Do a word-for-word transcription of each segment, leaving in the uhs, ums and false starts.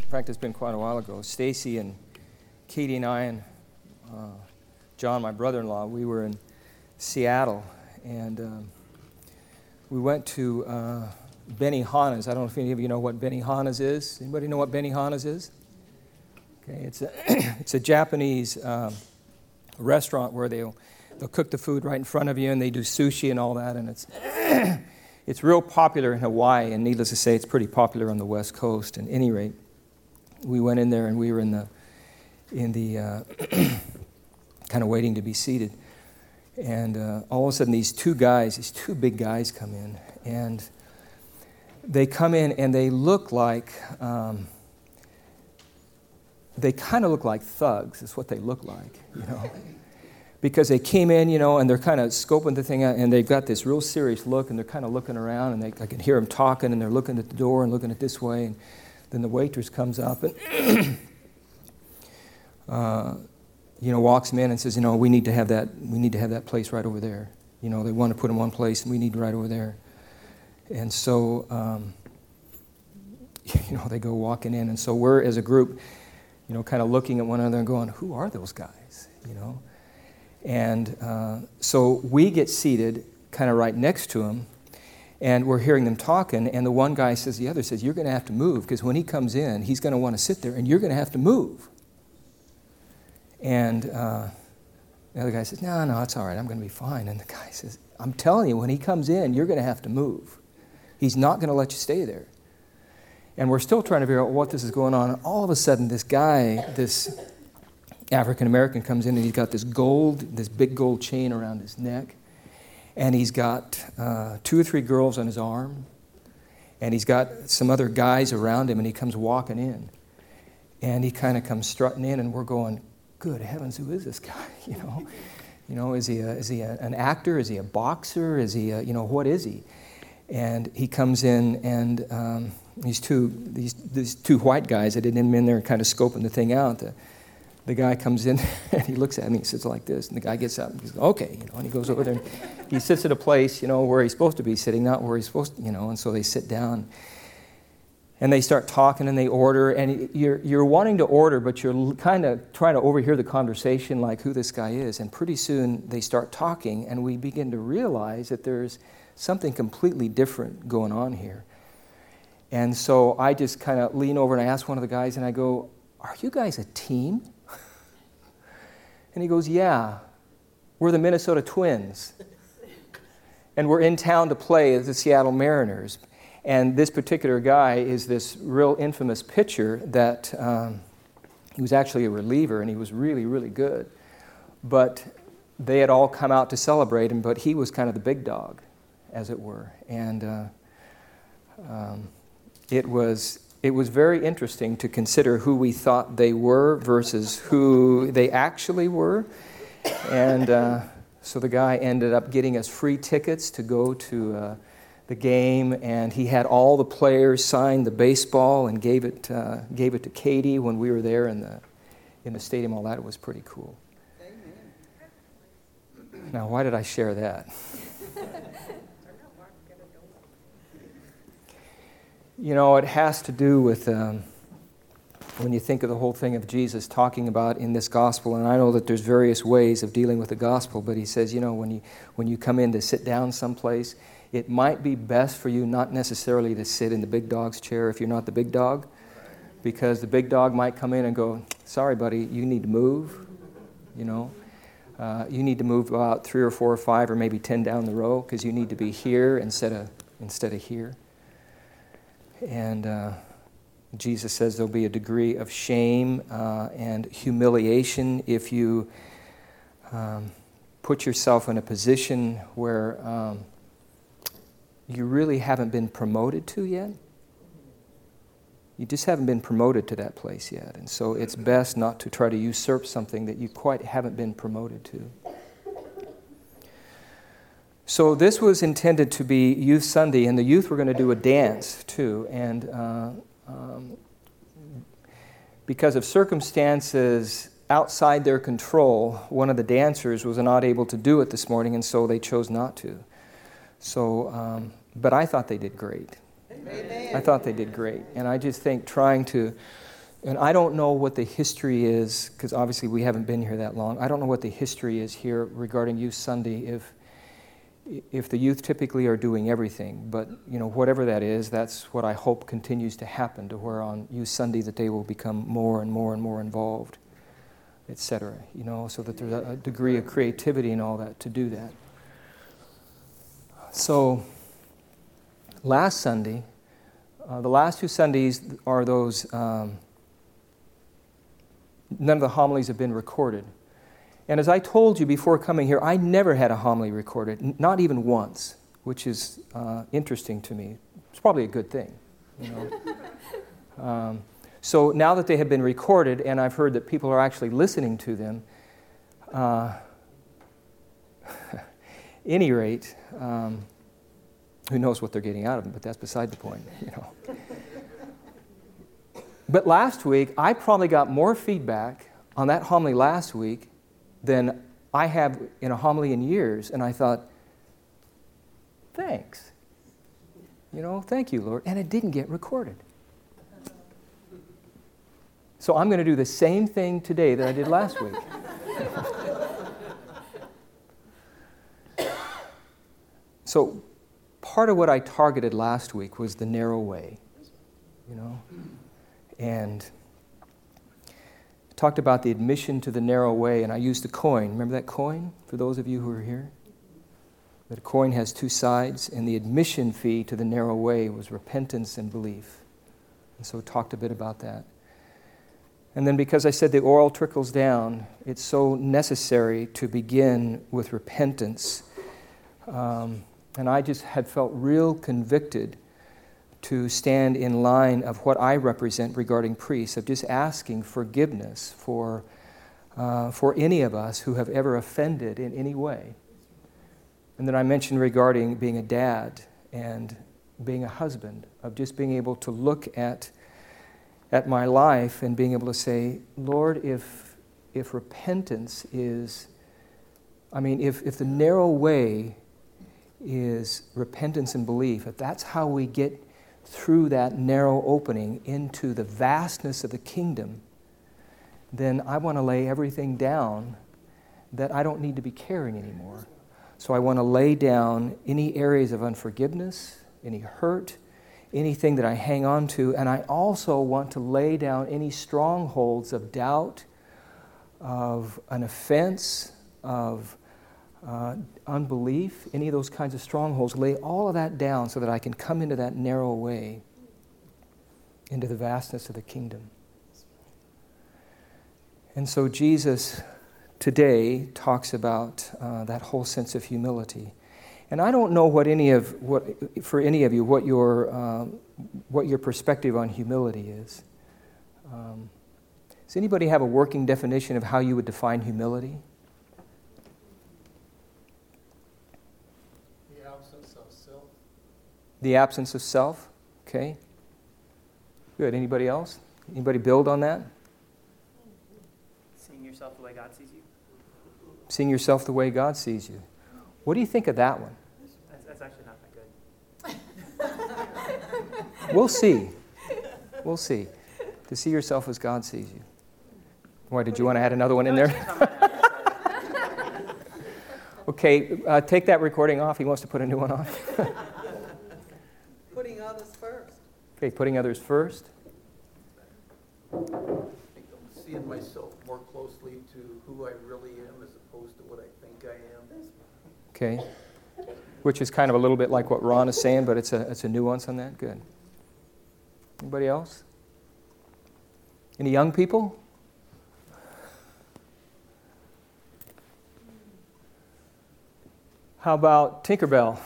in fact, it's been quite a while ago. Stacy and Katie and I and uh, John, my brother-in-law, we were in Seattle, and um, we went to uh, Benihana's. I don't know if any of you know what Benihana's is. Anybody know what Benihana's is? Okay, it's a it's a Japanese um, restaurant where they'll they'll cook the food right in front of you, and they do sushi and all that, and it's it's real popular in Hawaii, and needless to say, it's pretty popular on the West Coast. At any rate, we went in there, and we were in the in the uh, kind of waiting to be seated, and uh, all of a sudden, these two guys, these two big guys, come in, and they come in, and they look like. Um, They kind of look like thugs, is what they look like, you know. Because they came in, you know, and they're kind of scoping the thing out, and they've got this real serious look, and they're kind of looking around, and they, I can hear them talking, and they're looking at the door and looking at this way, and then the waitress comes up and, uh, you know, walks them in and says, you know, we need to have that, we need to have that place right over there. You know, they want to put them one place, and we need right over there. And so, um, you know, they go walking in, and so we're, as a group, you know, kind of looking at one another and going, who are those guys, you know? And uh, so we get seated kind of right next to them, and we're hearing them talking, and the one guy says, the other says, you're going to have to move, because when he comes in, he's going to want to sit there, and you're going to have to move. And uh, the other guy says, no, no, it's all right, I'm going to be fine. And the guy says, I'm telling you, when he comes in, you're going to have to move. He's not going to let you stay there. And we're still trying to figure out what this is going on. And all of a sudden, this guy, this African-American comes in, and he's got this gold, this big gold chain around his neck. And he's got uh, two or three girls on his arm. And he's got some other guys around him, and he comes walking in. And he kind of comes strutting in, and we're going, good heavens, who is this guy? You know, you know, is he a, is he a, an actor? Is he a boxer? Is he a, you know, what is he? And he comes in, and um, these two these these two white guys that had him in there kind of scoping the thing out. The, the guy comes in, and he looks at me, and sits like this, and the guy gets up, and he goes, okay, you know, and he goes over there, and he sits at a place, you know, where he's supposed to be sitting, not where he's supposed to, you know, and so they sit down, and they start talking, and they order, and you're you're wanting to order, but you're kind of trying to overhear the conversation, like who this guy is, and pretty soon they start talking, and we begin to realize that there's something completely different going on here. And so I just kind of lean over and I ask one of the guys, and I go, are you guys a team? And he goes, yeah, we're the Minnesota Twins. And we're in town to play as the Seattle Mariners. And this particular guy is this real infamous pitcher that um, he was actually a reliever, and he was really, really good. But they had all come out to celebrate him, but he was kind of the big dog, as it were. And uh, um, it was it was very interesting to consider who we thought they were versus who they actually were. And uh, so the guy ended up getting us free tickets to go to uh, the game, and he had all the players sign the baseball and gave it uh, gave it to Katie when we were there in the in the stadium. All that, it was pretty cool. Amen. Now, why did I share that? You know, it has to do with um, when you think of the whole thing of Jesus talking about in this gospel, and I know that there's various ways of dealing with the gospel, but he says, you know, when you when you come in to sit down someplace, it might be best for you not necessarily to sit in the big dog's chair if you're not the big dog, because the big dog might come in and go, sorry, buddy, you need to move, you know. Uh, you need to move about three or four or five or maybe ten down the row because you need to be here instead of instead of here. And uh, Jesus says there'll be a degree of shame uh, and humiliation if you um, put yourself in a position where um, you really haven't been promoted to yet. You just haven't been promoted to that place yet. And so it's best not to try to usurp something that you quite haven't been promoted to. So this was intended to be Youth Sunday, and the youth were going to do a dance too. And uh, um, because of circumstances outside their control, one of the dancers was not able to do it this morning, and so they chose not to. So, um, but I thought they did great. Amen. I thought they did great. And I just think trying to And I don't know what the history is, because obviously we haven't been here that long. I don't know what the history is here regarding Youth Sunday, if if the youth typically are doing everything. But, you know, whatever that is, that's what I hope continues to happen, to where on Youth Sunday that they will become more and more and more involved, et cetera. You know, so that there's a degree of creativity and all that to do that. So, last Sunday, uh, the last two Sundays are those... Um, None of the homilies have been recorded. And as I told you before coming here, I never had a homily recorded, n- not even once, which is uh, interesting to me. It's probably a good thing, you know. um, so now that they have been recorded, and I've heard that people are actually listening to them, uh, any rate, um, who knows what they're getting out of them, but that's beside the point, you know. But last week, I probably got more feedback on that homily last week than I have in a homily in years. And I thought, thanks. You know, thank you, Lord. And it didn't get recorded. So I'm going to do the same thing today that I did last week. So part of what I targeted last week was the narrow way, you know. And talked about the admission to the narrow way, and I used the coin. Remember that coin, for those of you who are here? That coin has two sides, and the admission fee to the narrow way was repentance and belief. And so talked a bit about that. And then because I said the oil trickles down, it's so necessary to begin with repentance. Um, and I just had felt real convicted to stand in line of what I represent regarding priests, of just asking forgiveness for uh, for any of us who have ever offended in any way. And then I mentioned regarding being a dad and being a husband, of just being able to look at at my life and being able to say, Lord, if if repentance is, I mean, if if the narrow way is repentance and belief, if that's how we get through that narrow opening into the vastness of the kingdom, then I want to lay everything down that I don't need to be carrying anymore. So I want to lay down any areas of unforgiveness, any hurt, anything that I hang on to, and I also want to lay down any strongholds of doubt, of an offense, of uh, unbelief, any of those kinds of strongholds, lay all of that down so that I can come into that narrow way, into the vastness of the kingdom. And so Jesus today talks about uh, that whole sense of humility. And I don't know what any of what for any of you what your um, what your perspective on humility is. Um, does anybody have a working definition of how you would define humility? The absence of self. The absence of self. Okay. Good. Anybody else? Anybody build on that? Seeing yourself the way God sees you. Seeing yourself the way God sees you. What do you think of that one? That's, that's actually not that good. We'll see. We'll see. To see yourself as God sees you. Why, did you want to add another one in there? Okay, uh, take that recording off. He wants to put a new one on. Putting others first. Okay, putting others first. I think I'm seeing myself more closely to who I really am as opposed to what I think I am. Okay. Which is kind of a little bit like what Ron is saying, but it's a it's a nuance on that. Good. Anybody else? Any young people? How about Tinkerbell?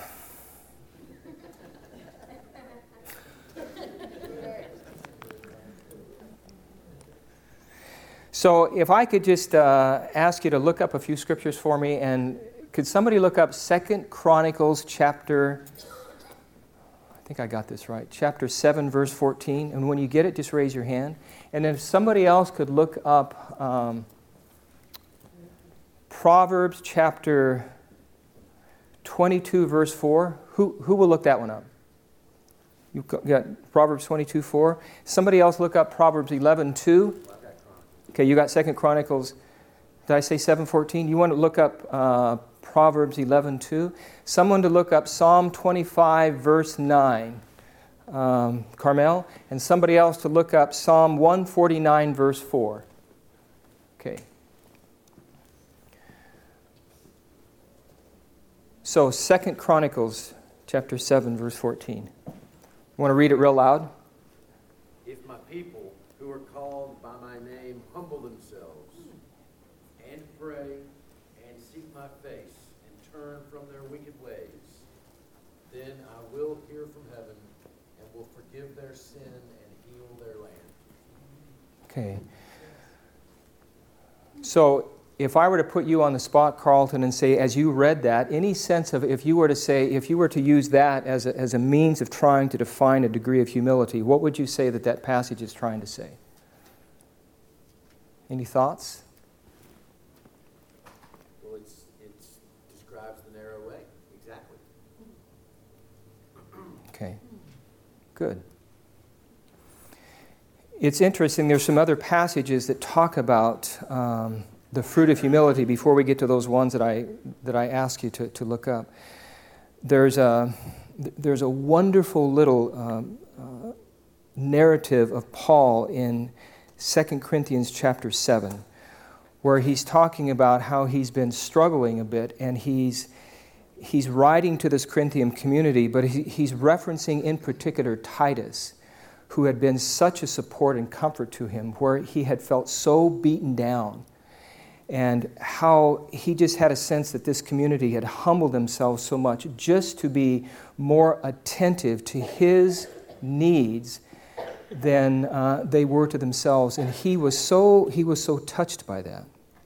So if I could just uh, ask you to look up a few scriptures for me, and could somebody look up Second Chronicles chapter, I think I got this right, chapter seven, verse fourteen. And when you get it, just raise your hand. And if somebody else could look up um, Proverbs chapter twenty-two, verse four. Who, who will look that one up? You got Proverbs twenty-two four. Somebody else look up Proverbs eleven two. Okay, you got Second Chronicles. Did I say seven fourteen? You want to look up uh, Proverbs eleven two. Someone to look up Psalm twenty-five verse nine. Um, Carmel. And somebody else to look up Psalm one forty-nine verse four. Okay. So Second Chronicles chapter seven verse fourteen. You want to read it real loud? If my people who are called by my name humble themselves and pray and seek my face and turn from their wicked ways, then I will hear from heaven and will forgive their sin and heal their land. Okay. So if I were to put you on the spot, Carlton, and say, as you read that, any sense of, if you were to say, if you were to use that as a, as a means of trying to define a degree of humility, what would you say that that passage is trying to say? Any thoughts? Well, it's it describes the narrow way, exactly. Okay, good. It's interesting, there's some other passages that talk about um, the fruit of humility before we get to those ones that I that I ask you to, to look up. There's a, there's a wonderful little um, uh, narrative of Paul in Second Corinthians chapter seven, where he's talking about how he's been struggling a bit, and he's he's writing to this Corinthian community, but he, he's referencing in particular Titus, who had been such a support and comfort to him, where he had felt so beaten down, and how he just had a sense that this community had humbled themselves so much just to be more attentive to his needs than uh, they were to themselves. And he was so he was so touched by that.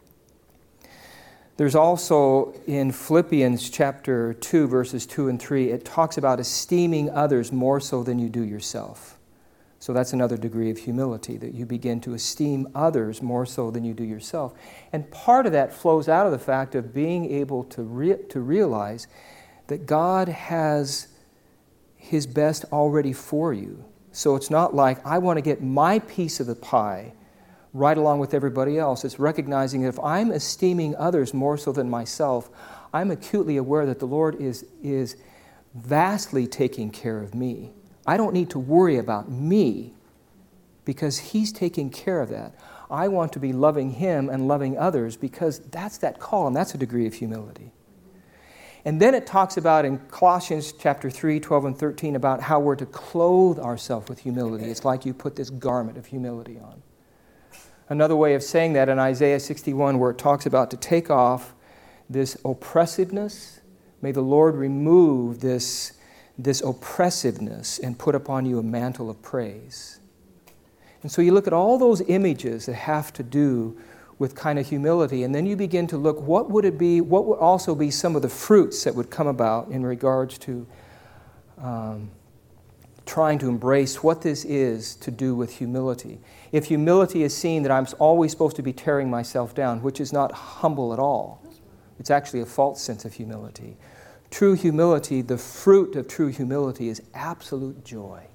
There's also in Philippians chapter two, verses two and three, it talks about esteeming others more so than you do yourself. So that's another degree of humility, that you begin to esteem others more so than you do yourself. And part of that flows out of the fact of being able to re- to realize that God has His best already for you. So it's not like, I want to get my piece of the pie right along with everybody else. It's recognizing that if I'm esteeming others more so than myself, I'm acutely aware that the Lord is, is vastly taking care of me. I don't need to worry about me because He's taking care of that. I want to be loving Him and loving others because that's that call, and that's a degree of humility. And then it talks about in Colossians chapter three, twelve and thirteen about how we're to clothe ourselves with humility. It's like you put this garment of humility on. Another way of saying that in Isaiah sixty-one, where it talks about to take off this oppressiveness, may the Lord remove this this oppressiveness and put upon you a mantle of praise. And so you look at all those images that have to do with kind of humility, and then you begin to look, what would it be, what would also be some of the fruits that would come about in regards to um, trying to embrace what this is to do with humility. If humility is seen that I'm always supposed to be tearing myself down, which is not humble at all, it's actually a false sense of humility. True humility, the fruit of true humility is absolute joy.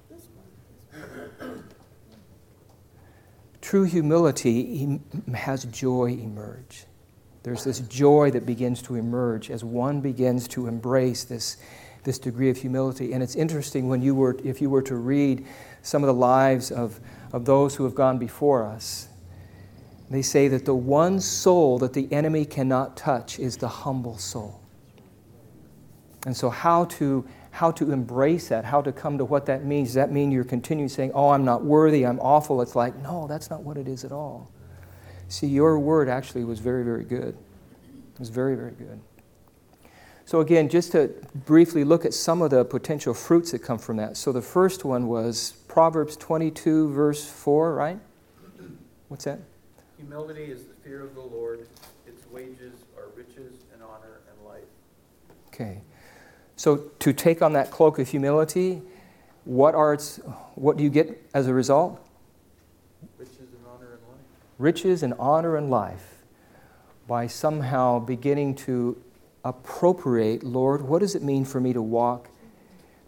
True humility has joy emerge. There's this joy that begins to emerge as one begins to embrace this, this degree of humility. And it's interesting when you were, if you were to read some of the lives of, of those who have gone before us, they say that the one soul that the enemy cannot touch is the humble soul. And so how to how to embrace that, how to come to what that means. Does that mean you're continuing saying, oh, I'm not worthy, I'm awful? It's like, no, that's not what it is at all. See, your word actually was very, very good. It was very, very good. So again, just to briefly look at some of the potential fruits that come from that. So the first one was Proverbs twenty-two, verse four, right? What's that? Humility is the fear of the Lord. Its wages are riches and honor and life. Okay. So to take on that cloak of humility, what are its, what do you get as a result? Riches and honor and life. Riches and honor and life. By somehow beginning to appropriate, Lord, what does it mean for me to walk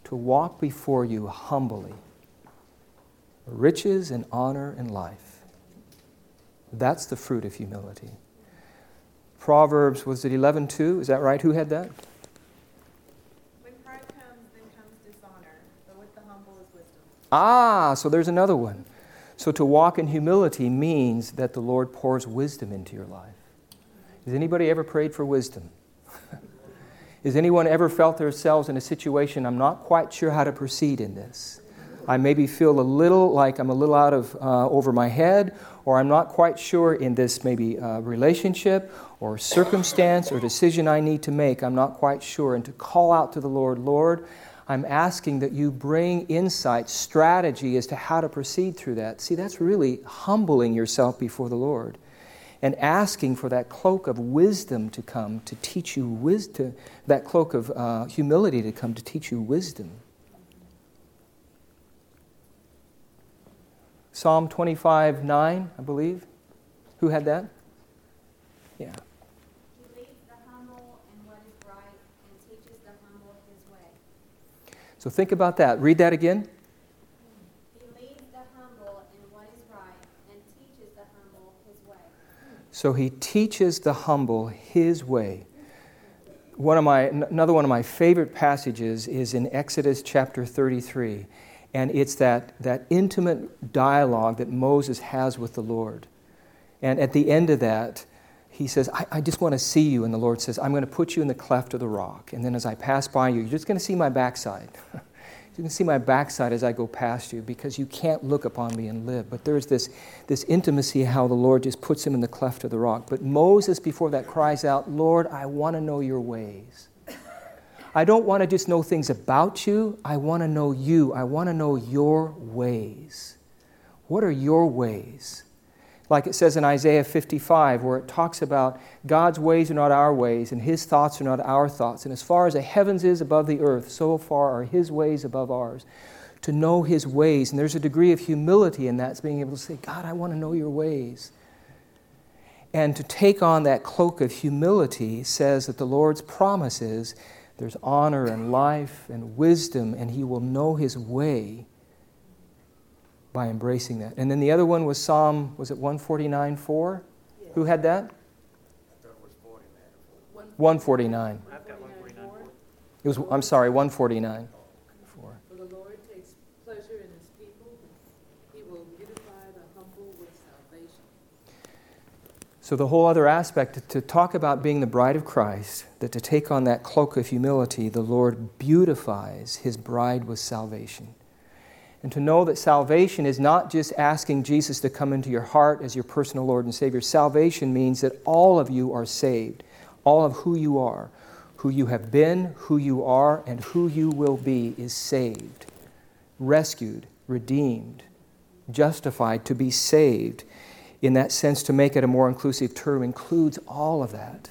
to walk before you humbly, riches and honor and life. That's the fruit of humility. Proverbs, was it eleven two? Is that right? Who had that? When pride comes, then comes dishonor, but with the humble is wisdom. Ah, so there's another one. So to walk in humility means that the Lord pours wisdom into your life. Has anybody ever prayed for wisdom? Has anyone ever felt themselves in a situation, I'm not quite sure how to proceed in this? I maybe feel a little like I'm a little out of uh, over my head, or I'm not quite sure in this maybe uh, relationship or circumstance or decision I need to make. I'm not quite sure. And to call out to the Lord, Lord, I'm asking that you bring insight, strategy as to how to proceed through that. See, that's really humbling yourself before the Lord and asking for that cloak of wisdom to come to teach you wisdom, that cloak of uh, humility to come to teach you wisdom. Psalm twenty-five nine, I believe. Who had that? Yeah. He leads the humble in what is right and teaches the humble his way. So think about that. Read that again. He leads the humble in what is right and teaches the humble his way. So he teaches the humble his way. One of my another one of my favorite passages is in Exodus chapter thirty-three. And it's that, that intimate dialogue that Moses has with the Lord. And at the end of that, he says, I, I just want to see you. And the Lord says, I'm going to put you in the cleft of the rock. And then as I pass by you, you're just going to see my backside. You can see my backside as I go past you, because you can't look upon me and live. But there's this, this intimacy how the Lord just puts him in the cleft of the rock. But Moses, before that, cries out, Lord, I want to know your ways. I don't want to just know things about you. I want to know you. I want to know your ways. What are your ways? Like it says in Isaiah fifty-five, where it talks about God's ways are not our ways, and his thoughts are not our thoughts. And as far as the heavens is above the earth, so far are his ways above ours. To know his ways. And there's a degree of humility in that, it's being able to say, God, I want to know your ways. And to take on that cloak of humility says that the Lord's promise is there's honor and life and wisdom, and he will know his way by embracing that. And then the other one was Psalm, was it one forty-nine four? Yes. Who had that? I thought it was forty-nine. one forty-nine. I've got one forty-nine. It was, I'm sorry, one forty-nine. four. For the Lord takes pleasure in his people. He will beautify the humble with salvation. So the whole other aspect, to talk about being the bride of Christ, that to take on that cloak of humility, the Lord beautifies his bride with salvation. And to know that salvation is not just asking Jesus to come into your heart as your personal Lord and Savior. Salvation means that all of you are saved. All of who you are, who you have been, who you are, and who you will be is saved, rescued, redeemed, justified, to be saved. In that sense, to make it a more inclusive term, includes all of that.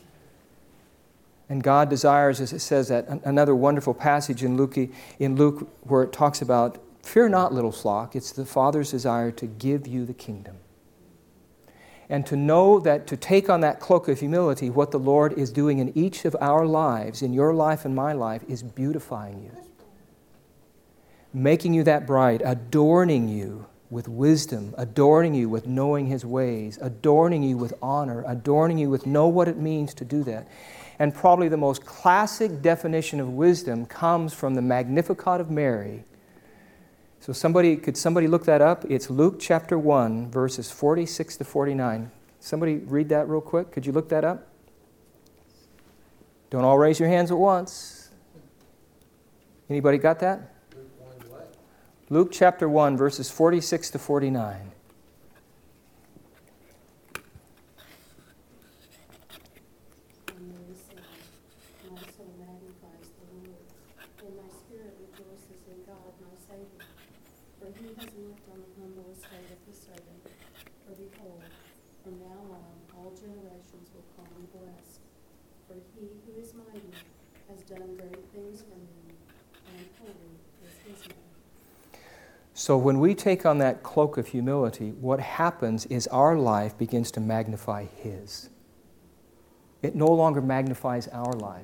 And God desires, as it says, that another wonderful passage in Luke, in Luke where it talks about, fear not, little flock, it's the Father's desire to give you the kingdom. And to know that to take on that cloak of humility, what the Lord is doing in each of our lives, in your life and my life, is beautifying you. Making you that bride, adorning you with wisdom, adorning you with knowing his ways, adorning you with honor, adorning you with know what it means to do that. And probably the most classic definition of wisdom comes from the Magnificat of Mary. So somebody, could somebody look that up? It's Luke chapter one, verses forty-six to forty-nine. Somebody read that real quick. Could you look that up? Don't all raise your hands at once. Anybody got that? Luke chapter one, verses forty-six to forty-nine. And Mary said, my soul magnifies the Lord, and my spirit rejoices in God my Savior. For he has looked on the humble estate of his servant. For behold, from now on all generations will call me blessed. For he who is mighty has done great things for me, and holy is his name. So when we take on that cloak of humility, what happens is our life begins to magnify his. It no longer magnifies our life.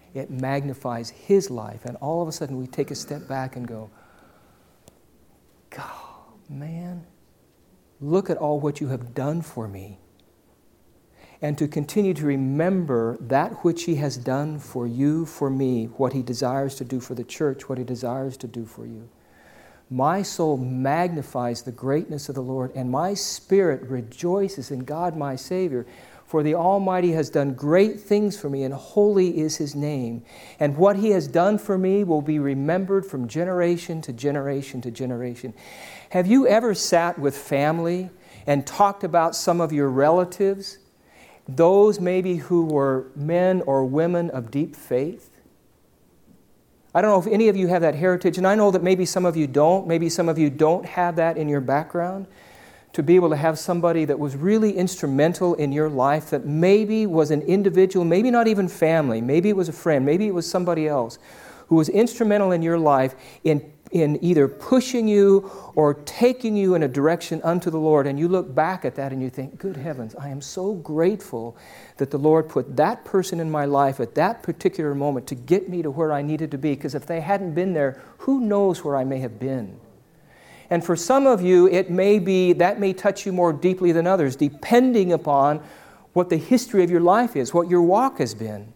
it magnifies His life. And all of a sudden we take a step back and go, God, man, look at all what you have done for me. And to continue to remember that which He has done for you, for me, what He desires to do for the church, what He desires to do for you. My soul magnifies the greatness of the Lord, and my spirit rejoices in God my Savior. For the Almighty has done great things for me, and holy is His name. And what He has done for me will be remembered from generation to generation to generation. Have you ever sat with family and talked about some of your relatives? Those maybe who were men or women of deep faith? I don't know if any of you have that heritage, and I know that maybe some of you don't. Maybe some of you don't have that in your background. To be able to have somebody that was really instrumental in your life, that maybe was an individual, maybe not even family, maybe it was a friend, maybe it was somebody else, who was instrumental in your life in, in either pushing you or taking you in a direction unto the Lord. And you look back at that and you think, good heavens, I am so grateful that the Lord put that person in my life at that particular moment to get me to where I needed to be. Because if they hadn't been there, who knows where I may have been. And for some of you, it may be, that may touch you more deeply than others, depending upon what the history of your life is, what your walk has been.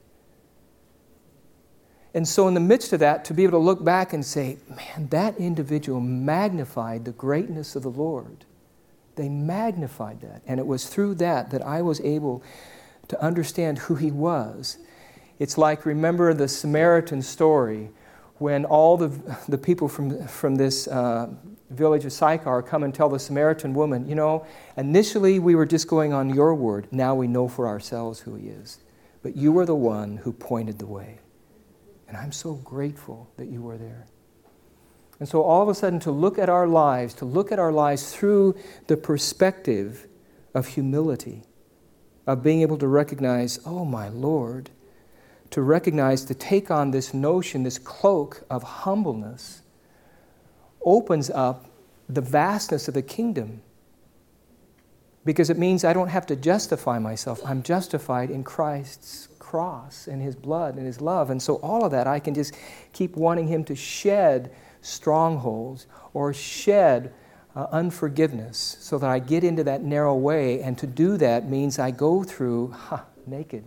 And so in the midst of that, to be able to look back and say, man, that individual magnified the greatness of the Lord. They magnified that. And it was through that that I was able to understand who He was. It's like, remember the Samaritan story, when all the, the people from, from this uh, village of Sychar come and tell the Samaritan woman, you know, initially we were just going on your word. Now we know for ourselves who He is. But you were the one who pointed the way. And I'm so grateful that you were there. And so all of a sudden to look at our lives, to look at our lives through the perspective of humility, of being able to recognize, oh my Lord, to recognize, to take on this notion, this cloak of humbleness, opens up the vastness of the kingdom. Because it means I don't have to justify myself. I'm justified in Christ's cross and His blood and His love. And so all of that, I can just keep wanting Him to shed strongholds or shed uh, unforgiveness so that I get into that narrow way. And to do that means I go through ha, naked.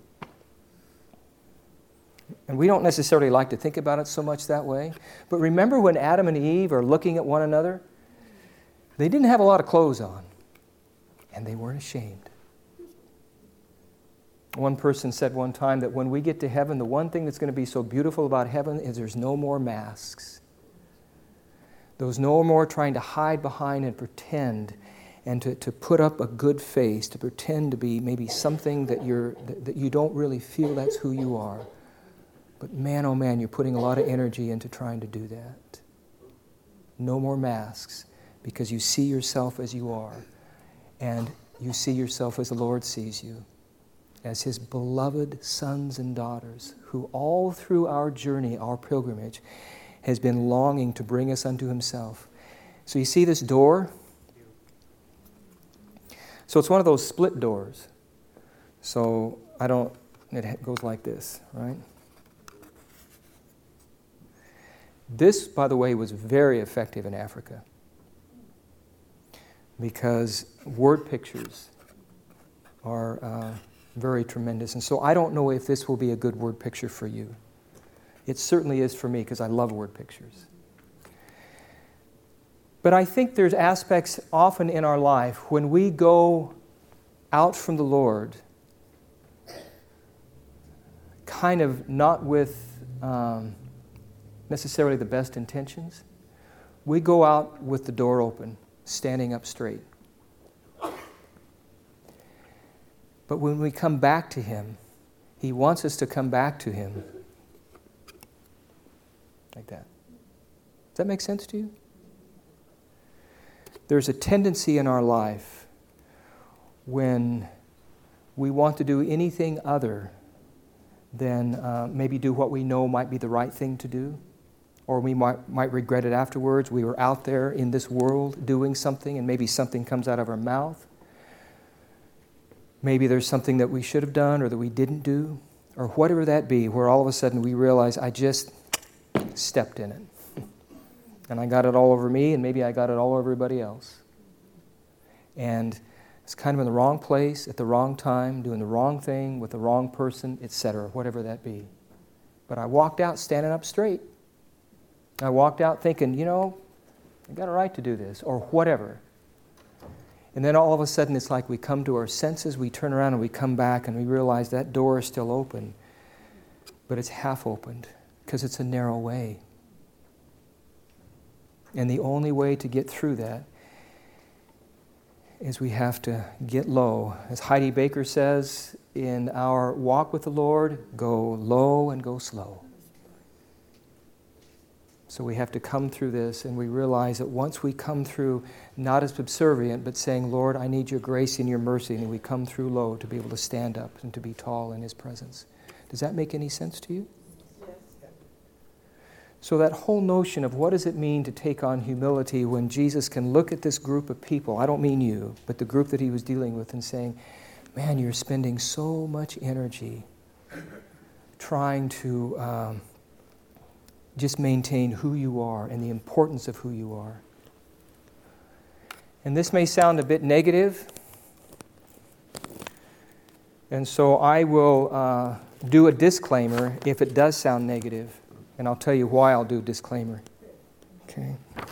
And we don't necessarily like to think about it so much that way. But remember when Adam and Eve are looking at one another? They didn't have a lot of clothes on. And they weren't ashamed. One person said one time that when we get to heaven, the one thing that's going to be so beautiful about heaven is there's no more masks. There's no more trying to hide behind and pretend and to, to put up a good face, to pretend to be maybe something that you're that, that you don't really feel that's who you are. But man, oh man, you're putting a lot of energy into trying to do that. No more masks, because you see yourself as you are. And you see yourself as the Lord sees you, as His beloved sons and daughters, who all through our journey, our pilgrimage, has been longing to bring us unto Himself. So you see this door? So it's one of those split doors. So I don't, it goes like this, right? This, by the way, was very effective in Africa, because word pictures are uh, very tremendous. And so I don't know if this will be a good word picture for you. It certainly is for me, because I love word pictures. But I think there's aspects often in our life when we go out from the Lord, kind of not with um, necessarily the best intentions. We go out with the door open, standing up straight. But when we come back to Him, He wants us to come back to Him like that. Does that make sense to you? There's a tendency in our life when we want to do anything other than uh, maybe do what we know might be the right thing to do, or we might, might regret it afterwards. We were out there in this world doing something, and maybe something comes out of our mouth. Maybe there's something that we should have done or that we didn't do, or whatever that be, where all of a sudden we realize I just stepped in it. And I got it all over me, and maybe I got it all over everybody else. And it's kind of in the wrong place, at the wrong time, doing the wrong thing with the wrong person, et cetera, whatever that be. But I walked out standing up straight. I walked out thinking, you know, I got a right to do this, or whatever. And then all of a sudden it's like we come to our senses, we turn around and we come back and we realize that door is still open, but it's half opened because it's a narrow way. And the only way to get through that is we have to get low. As Heidi Baker says, in our walk with the Lord, go low and go slow. So we have to come through this, and we realize that once we come through, not as subservient, but saying, Lord, I need your grace and your mercy, and we come through low to be able to stand up and to be tall in His presence. Does that make any sense to you? So that whole notion of what does it mean to take on humility when Jesus can look at this group of people, I don't mean you, but the group that He was dealing with, and saying, man, you're spending so much energy trying to um, just maintain who you are and the importance of who you are. And this may sound a bit negative, and so I will uh, do a disclaimer if it does sound negative. And I'll tell you why I'll do a disclaimer. Okay.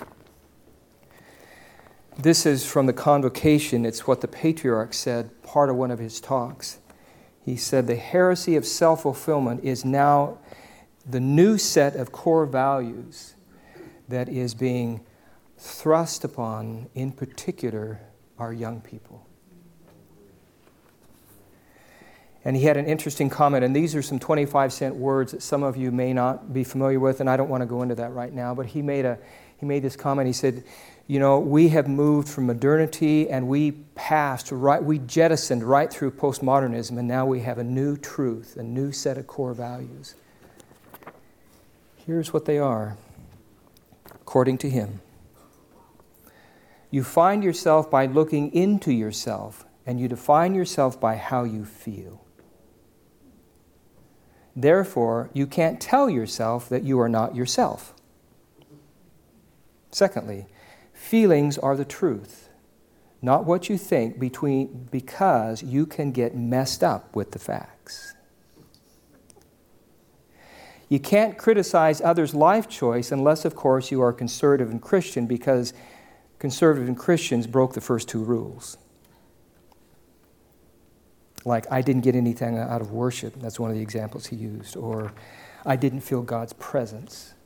This is from the Convocation. It's what the Patriarch said, part of one of his talks. He said, the heresy of self-fulfillment is now the new set of core values that is being thrust upon, in particular, our young people. And he had an interesting comment, and these are some twenty-five cent words that some of you may not be familiar with, and I don't want to go into that right now, but he made a he made this comment. He said, you know, we have moved from modernity and we passed, right, we jettisoned right through postmodernism, and now we have a new truth, a new set of core values. Here's what they are, according to him. You find yourself by looking into yourself, and you define yourself by how you feel. Therefore, you can't tell yourself that you are not yourself. Secondly, feelings are the truth, not what you think, between, because you can get messed up with the facts. You can't criticize others' life choice unless, of course, you are conservative and Christian, because conservative and Christians broke the first two rules. Like, I didn't get anything out of worship. That's one of the examples he used. Or, I didn't feel God's presence.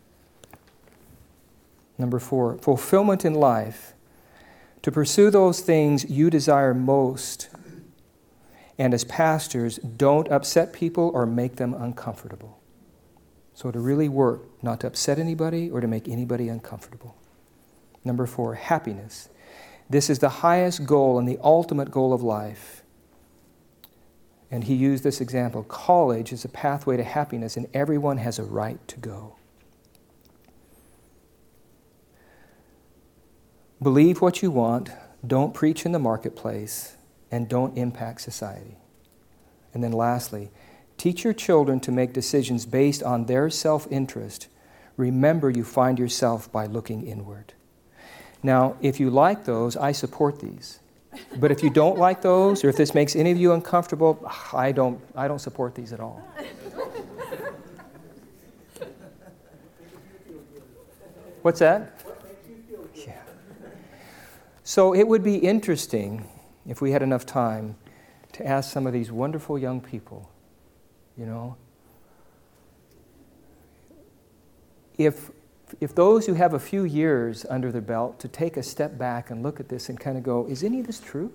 Number four, fulfillment in life. To pursue those things you desire most. And as pastors, don't upset people or make them uncomfortable. So to really work, not to upset anybody or to make anybody uncomfortable. Number four, happiness. This is the highest goal and the ultimate goal of life. And he used this example. College is a pathway to happiness, and everyone has a right to go. Believe what you want, don't preach in the marketplace, and don't impact society. And then lastly, teach your children to make decisions based on their self-interest. Remember, you find yourself by looking inward. Now, if you like those, I support these. But if you don't like those, or if this makes any of you uncomfortable, I don't, I don't support these at all. What's that? Yeah. So it would be interesting, if we had enough time, to ask some of these wonderful young people, you know, if If those who have a few years under their belt to take a step back and look at this and kind of go, is any of this true?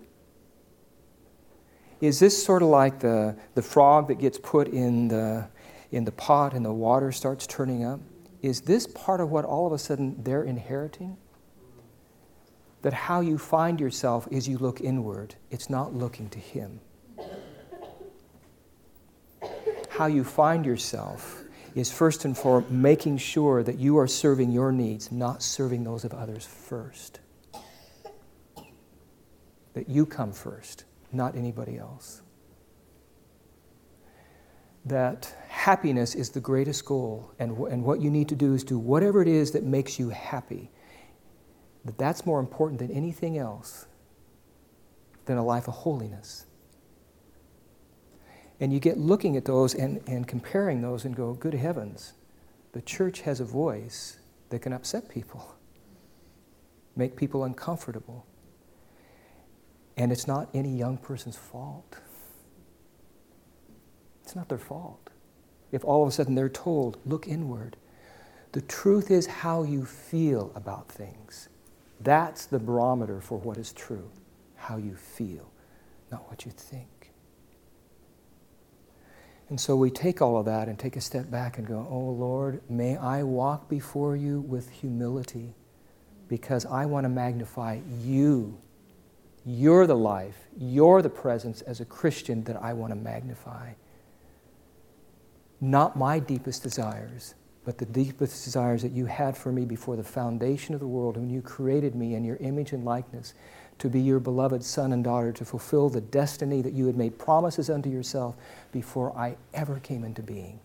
Is this sort of like the, the frog that gets put in the, in the pot and the water starts turning up? Is this part of what all of a sudden they're inheriting? That how you find yourself is you look inward. It's not looking to Him. How you find yourself is first and foremost making sure that you are serving your needs, not serving those of others first. That you come first, not anybody else. that happiness is the greatest goal, and, w- and what you need to do is do whatever it is that makes you happy. That that's more important than anything else, than a life of holiness. And you get looking at those and, and comparing those and go, good heavens, the church has a voice that can upset people, make people uncomfortable. And it's not any young person's fault. It's not their fault. If all of a sudden they're told, look inward. The truth is how you feel about things. That's the barometer for what is true. How you feel, not what you think. And so we take all of that and take a step back and go, oh Lord, may I walk before you with humility, because I want to magnify you. You're the life, you're the presence as a Christian that I want to magnify. Not my deepest desires, but the deepest desires that you had for me before the foundation of the world, when you created me in your image and likeness, to be your beloved son and daughter, to fulfill the destiny that you had made promises unto yourself before I ever came into being.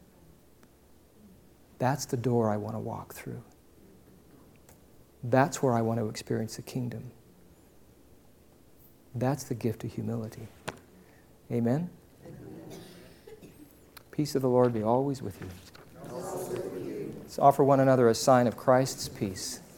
That's the door I want to walk through. That's where I want to experience the kingdom. That's the gift of humility. Amen? Peace of the Lord be always with you. Let's offer one another a sign of Christ's peace.